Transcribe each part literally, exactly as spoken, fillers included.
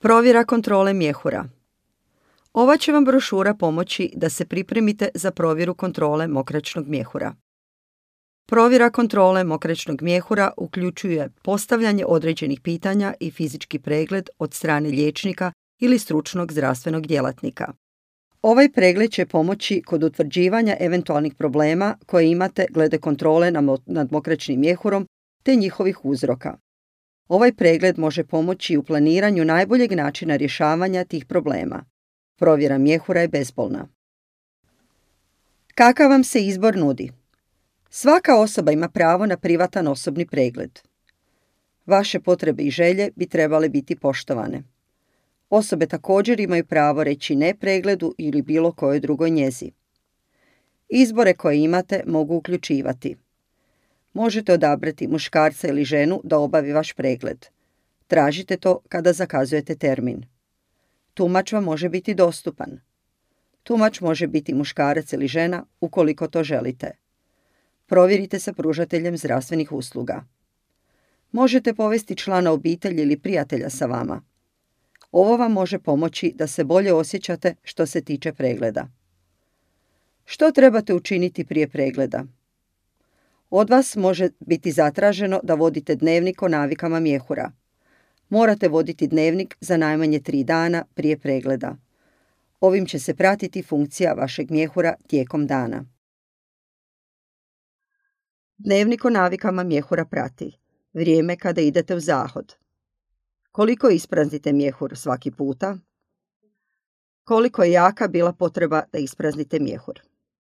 Provjera kontrole mjehura. Ova će vam brošura pomoći da se pripremite za provjeru kontrole mokraćnog mjehura. Provjera kontrole mokraćnog mjehura uključuje postavljanje određenih pitanja i fizički pregled od strane liječnika ili stručnog zdravstvenog djelatnika. Ovaj pregled će pomoći kod utvrđivanja eventualnih problema koje imate glede kontrole nad mokraćnim mjehurom te njihovih uzroka. Ovaj pregled može pomoći u planiranju najboljeg načina rješavanja tih problema. Provjera mjehura je bezbolna. Kakav vam se izbor nudi? Svaka osoba ima pravo na privatan osobni pregled. Vaše potrebe i želje bi trebale biti poštovane. Osobe također imaju pravo reći ne pregledu ili bilo kojoj drugoj njezi. Izbore koje imate mogu uključivati: možete odabrati muškarca ili ženu da obavi vaš pregled. Tražite to kada zakazujete termin. Tumač vam može biti dostupan. Tumač može biti muškarac ili žena ukoliko to želite. Provjerite sa pružateljem zdravstvenih usluga. Možete povesti člana obitelji ili prijatelja sa vama. Ovo vam može pomoći da se bolje osjećate što se tiče pregleda. Što trebate učiniti prije pregleda? Od vas može biti zatraženo da vodite dnevnik o navikama mjehura. Morate voditi dnevnik za najmanje tri dana prije pregleda. Ovim će se pratiti funkcija vašeg mjehura tijekom dana. Dnevnik o navikama mjehura prati vrijeme kada idete u zahod. Koliko ispraznite mjehur svaki puta? Koliko je jaka bila potreba da ispraznite mjehur?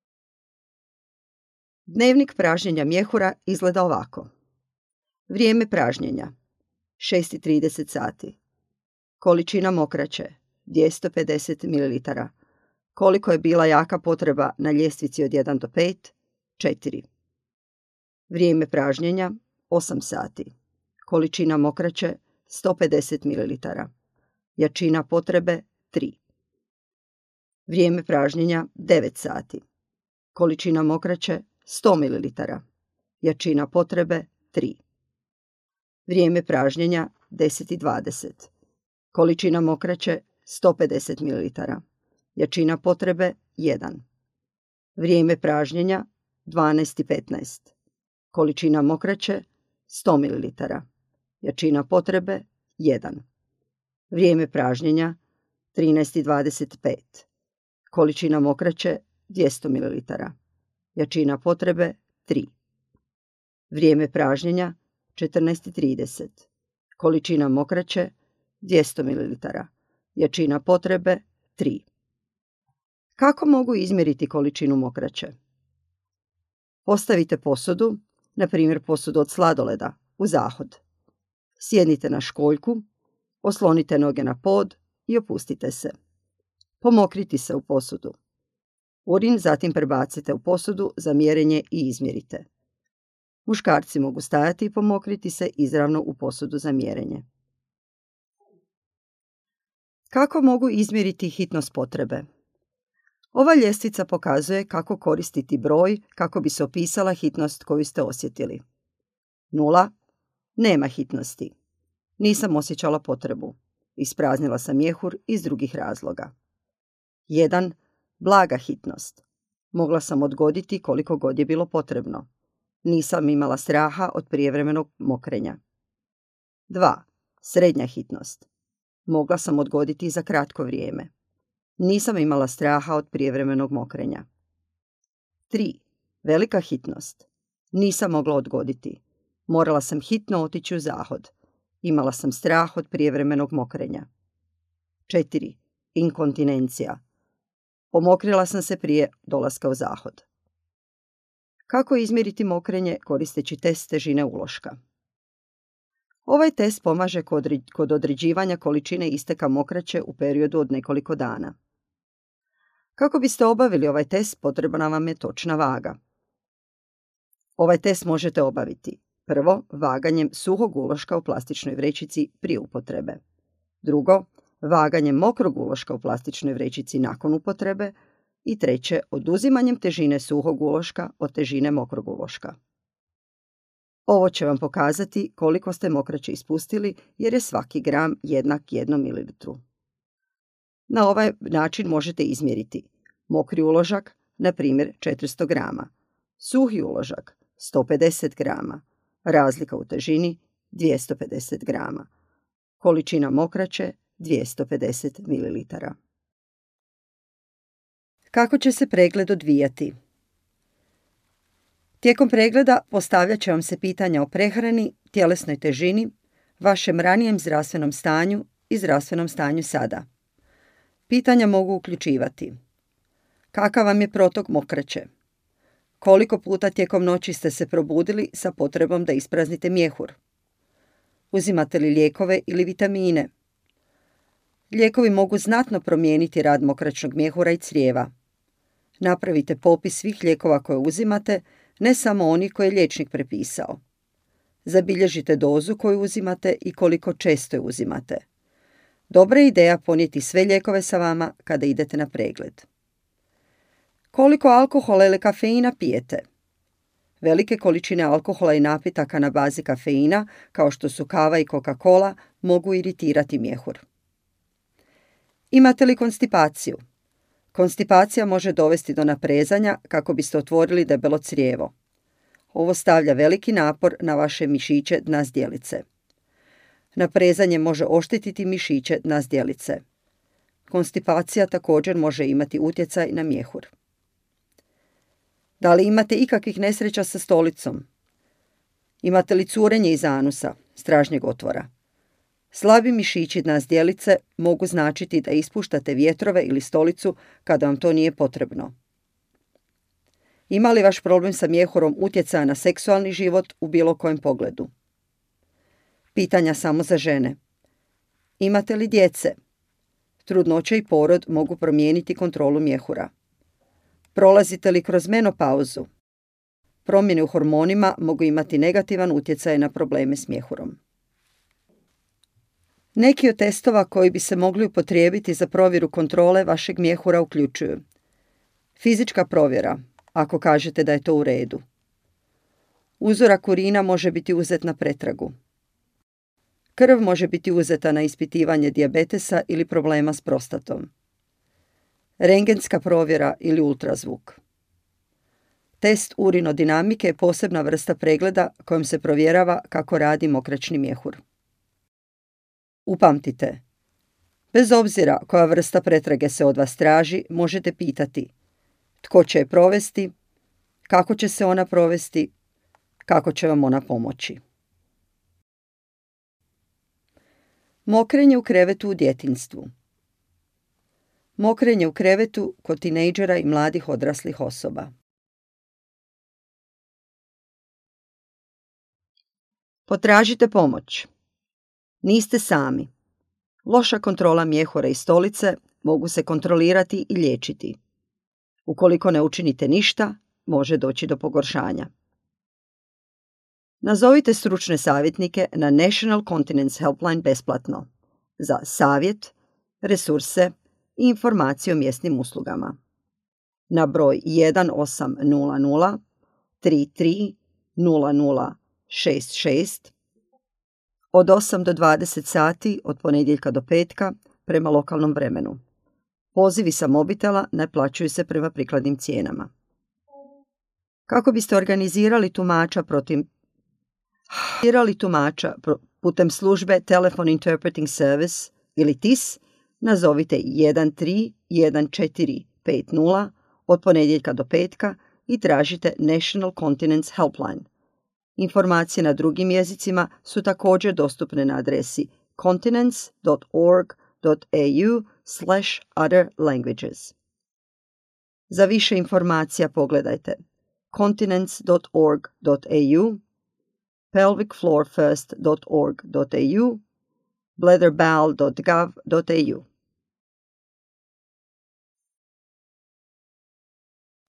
Dnevnik pražnjenja mjehura izgleda ovako. Vrijeme pražnjenja šest i trideset sati. Količina mokraće dvjesto pedeset mililitara. Koliko je bila jaka potreba na ljestvici od jedan do pet? četiri. Vrijeme pražnjenja osam sati. Količina mokraće sto pedeset mililitara. Jačina potrebe tri. Vrijeme pražnjenja devet sati. Količina mokraće sto mililitara. Jačina potrebe tri. Vrijeme pražnjenja deset i dvadeset. Količina mokraće sto pedeset mililitara. Jačina potrebe jedan. Vrijeme pražnjenja dvanaest i petnaest. Količina mokraće sto mililitara. Jačina potrebe jedan. Vrijeme pražnjenja trinaest i dvadeset pet. Količina mokraće dvjesto mililitara. Jačina potrebe tri. Vrijeme pražnjenja četrnaest i trideset. Količina mokraće dvjesto mililitara. Jačina potrebe tri. Kako mogu izmjeriti količinu mokraće? Postavite posudu, na primjer posudu od sladoleda, u zahod. Sjednite na školjku, oslonite noge na pod i opustite se. Pomokrite se u posudu. Urin zatim prebacite u posudu za mjerenje i izmjerite. Muškarci mogu stajati i pomokriti se izravno u posudu za mjerenje. Kako mogu izmjeriti hitnost potrebe? Ova ljestvica pokazuje kako koristiti broj kako bi se opisala hitnost koju ste osjetili. Nula. Nema hitnosti. Nisam osjećala potrebu. Ispraznila sam mjehur iz drugih razloga. jedan. Blaga hitnost. Mogla sam odgoditi koliko god je bilo potrebno. Nisam imala straha od prijevremenog mokrenja. dva. Srednja hitnost. Mogla sam odgoditi za kratko vrijeme. Nisam imala straha od prijevremenog mokrenja. tri. Velika hitnost. Nisam mogla odgoditi. Morala sam hitno otići u zahod. Imala sam strah od prijevremenog mokrenja. četiri. Inkontinencija. Pomokrila sam se prije dolaska u zahod. Kako izmjeriti mokrenje koristeći test težine uloška? Ovaj test pomaže kod određivanja količine isteka mokraće u periodu od nekoliko dana. Kako biste obavili ovaj test, potrebna vam je točna vaga. Ovaj test možete obaviti: prvo, vaganjem suhog uloška u plastičnoj vrećici prije upotrebe. Drugo, vaganjem mokrog uloška u plastičnoj vrećici nakon upotrebe. I treće, oduzimanjem težine suhog uloška od težine mokrog uloška. Ovo će vam pokazati koliko ste mokraće ispustili jer je svaki gram jednak jednom mililitru. Na ovaj način možete izmjeriti mokri uložak, na primjer četiristo grama, suhi uložak sto pedeset grama, razlika u težini dvjesto pedeset grama, količina mokraće dvjesto pedeset mililitara. Kako će se pregled odvijati? Tijekom pregleda postavljat će vam se pitanja o prehrani, tjelesnoj težini, vašem ranijem zdravstvenom stanju i zdravstvenom stanju sada. Pitanja mogu uključivati: kakav vam je protok mokraće? Koliko puta tijekom noći ste se probudili sa potrebom da ispraznite mjehur? Uzimate li lijekove ili vitamine? Lijekovi mogu znatno promijeniti rad mokraćnog mjehura i crijeva. Napravite popis svih lijekova koje uzimate, ne samo oni koje je liječnik prepisao. Zabilježite dozu koju uzimate i koliko često je uzimate. Dobra je ideja ponijeti sve lijekove sa vama kada idete na pregled. Koliko alkohola ili kafeina pijete? Velike količine alkohola i napitaka na bazi kafeina, kao što su kava i Coca-Cola, mogu iritirati mjehur. Imate li konstipaciju? Konstipacija može dovesti do naprezanja kako biste otvorili debelo crijevo. Ovo stavlja veliki napor na vaše mišiće dna zdjelice. Naprezanje može oštetiti mišiće dna zdjelice. Konstipacija također može imati utjecaj na mjehur. Da li imate ikakvih nesreća sa stolicom? Imate li curenje iz anusa, stražnjeg otvora? Slabi mišići dna zdjelice mogu značiti da ispuštate vjetrove ili stolicu kada vam to nije potrebno. Ima li vaš problem sa mjehurom utjecaja na seksualni život u bilo kojem pogledu? Pitanja samo za žene. Imate li djece? Trudnoća i porod mogu promijeniti kontrolu mjehura. Prolazite li kroz menopauzu? Promjene u hormonima mogu imati negativan utjecaj na probleme s mjehurom. Neki od testova koji bi se mogli upotrijebiti za provjeru kontrole vašeg mjehura uključuju: fizička provjera, ako kažete da je to u redu. Uzorak urina može biti uzet na pretragu. Krv može biti uzeta na ispitivanje dijabetesa ili problema s prostatom. Rentgenska provjera ili ultrazvuk. Test urinodinamike je posebna vrsta pregleda kojom se provjerava kako radi mokraćni mjehur. Upamtite, bez obzira koja vrsta pretrage se od vas traži, možete pitati tko će je provesti, kako će se ona provesti, kako će vam ona pomoći. Mokrenje u krevetu u djetinjstvu. Mokrenje u krevetu kod tinejdžera i mladih odraslih osoba. Potražite pomoć. Niste sami. Loša kontrola mjehura i stolice mogu se kontrolirati i liječiti. Ukoliko ne učinite ništa, može doći do pogoršanja. Nazovite stručne savjetnike na National Continence Helpline besplatno za savjet, resurse i informacije o mjesnim uslugama. Na broj jedan osam nula nula tri tri nula nula šest šest od osam do dvadeset sati od ponedjeljka do petka prema lokalnom vremenu. Pozivi sa mobitela naplaćuju se prema prikladnim cijenama. Kako biste organizirali tumača protiv organizirali tumača putem službe Telephone Interpreting Service ili T I S, nazovite jedan tri jedan četiri pet nula od ponedjeljka do petka i tražite National Continence Helpline. Informacije na drugim jezicima su također dostupne na adresi continence dot org dot a u slash other languages. Za više informacija pogledajte continence dot org dot a u, pelvic floor first dot org dot a u, bladder bowel dot gov dot a u.